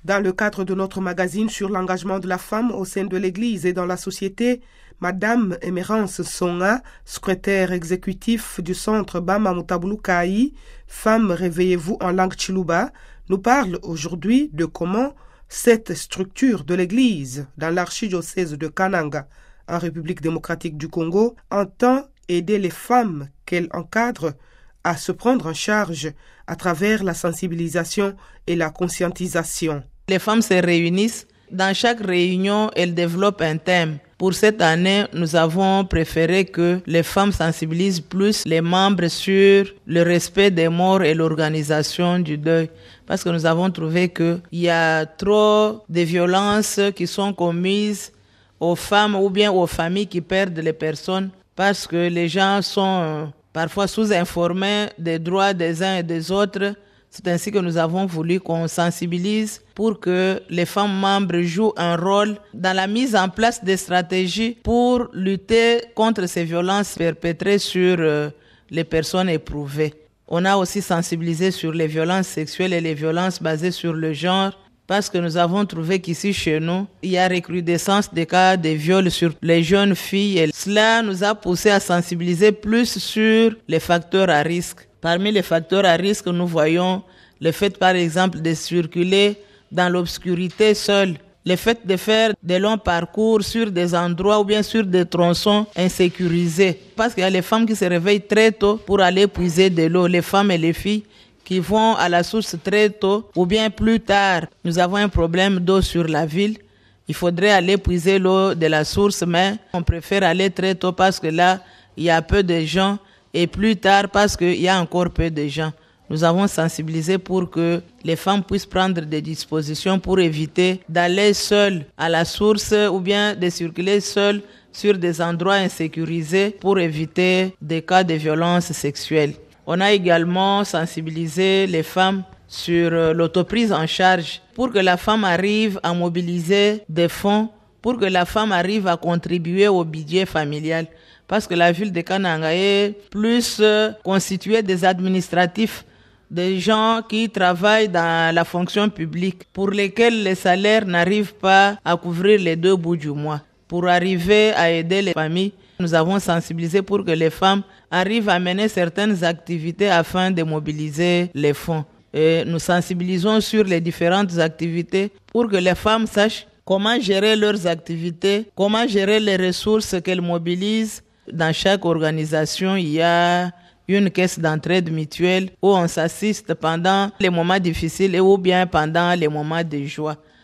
Dans le cadre de notre magazine sur l'engagement de la femme au sein de l'Église et dans la société, Madame Emerance Songa, secrétaire exécutif du centre Bama Mutabulukai, Femmes réveillez-vous en langue Chiluba, nous parle aujourd'hui de comment cette structure de l'Église dans l'archidiocèse de Kananga, en République démocratique du Congo, entend aider les femmes qu'elle encadre à se prendre en charge à travers la sensibilisation et la conscientisation. Les femmes se réunissent. Dans chaque réunion, elles développent un thème. Pour cette année, nous avons préféré que les femmes sensibilisent plus les membres sur le respect des morts et l'organisation du deuil. Parce que nous avons trouvé qu'il y a trop de violences qui sont commises aux femmes ou bien aux familles qui perdent les personnes parce que les gens sont parfois sous-informés des droits des uns et des autres. C'est ainsi que nous avons voulu qu'on sensibilise pour que les femmes membres jouent un rôle dans la mise en place des stratégies pour lutter contre ces violences perpétrées sur les personnes éprouvées. On a aussi sensibilisé sur les violences sexuelles et les violences basées sur le genre parce que nous avons trouvé qu'ici chez nous, il y a recrudescence des cas de viols sur les jeunes filles. Et cela nous a poussé à sensibiliser plus sur les facteurs à risque. Parmi les facteurs à risque, nous voyons le fait, par exemple, de circuler dans l'obscurité seul, le fait de faire des longs parcours sur des endroits ou bien sur des tronçons insécurisés. Parce qu'il y a les femmes qui se réveillent très tôt pour aller puiser de l'eau, les femmes et les filles qui vont à la source très tôt ou bien plus tard. Nous avons un problème d'eau sur la ville. Il faudrait aller puiser l'eau de la source, mais on préfère aller très tôt parce que là, il y a peu de gens. Et plus tard, parce qu'il y a encore peu de gens, nous avons sensibilisé pour que les femmes puissent prendre des dispositions pour éviter d'aller seules à la source ou bien de circuler seules sur des endroits insécurisés pour éviter des cas de violence sexuelle. On a également sensibilisé les femmes sur l'autoprise en charge pour que la femme arrive à mobiliser des fonds, pour que la femme arrive à contribuer au budget familial. Parce que la ville de Kananga est plus constituée des administratifs, des gens qui travaillent dans la fonction publique, pour lesquels les salaires n'arrivent pas à couvrir les 2 bouts du mois. Pour arriver à aider les familles, nous avons sensibilisé pour que les femmes arrivent à mener certaines activités afin de mobiliser les fonds. Et nous sensibilisons sur les différentes activités pour que les femmes sachent comment gérer leurs activités, comment gérer les ressources qu'elles mobilisent. Dans chaque organisation, il y a une caisse d'entraide mutuelle où on s'assiste pendant les moments difficiles et ou bien pendant les moments de joie.